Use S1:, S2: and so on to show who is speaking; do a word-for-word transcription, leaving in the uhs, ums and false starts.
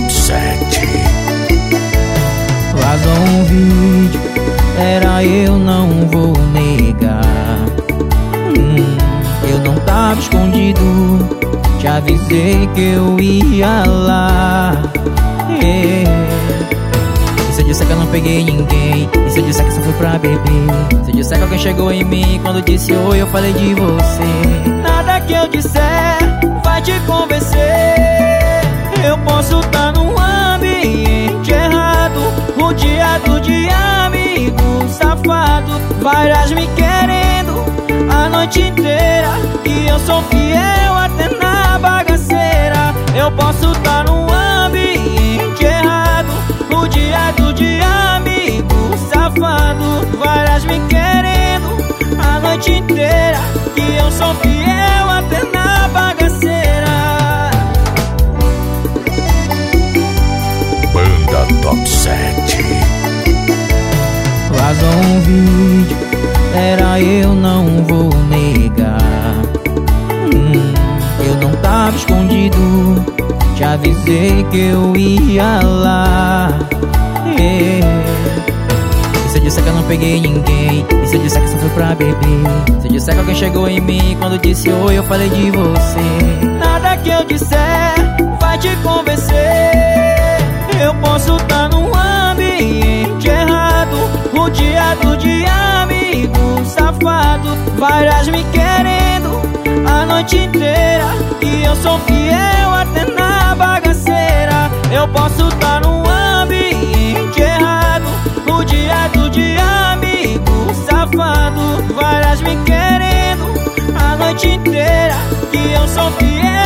S1: Top sete.
S2: Vazou um vídeo, era eu, não vou negar. hum, Eu não tava escondido, te avisei que eu ia lá. é. E se eu disser que eu não peguei ninguém? E se eu disser que só foi pra beber? Se eu disser que alguém chegou em mim quando disse oi, eu falei de você. Nada que eu disser vai te convencer. Eu posso estar num ambiente errado, rodeado de amigos safados, várias me querendo a noite inteira, e eu sou fiel até na bagaceira. Eu posso estar num ambiente errado, rodeado de amigos safados, várias me querendo a noite inteira, e eu sou fiel até na bagaceira.
S1: Banda Top sete.
S2: Vazou um vídeo, era eu, não vou negar. hum, Eu não tava escondido, te avisei que eu ia lá. é. E se eu disser que eu não peguei ninguém? E se eu disser que só foi pra beber? Se eu disser que alguém chegou em mim quando disse oi, eu falei de você. Nada que eu disser vai te convencer. Eu posso estar num ambiente errado, rodeado de amigos safados, várias me querendo a noite inteira, e eu sou fiel até na bagaceira. Eu posso estar num ambiente errado, rodeado de amigos safados, várias me querendo a noite inteira, e eu sou fiel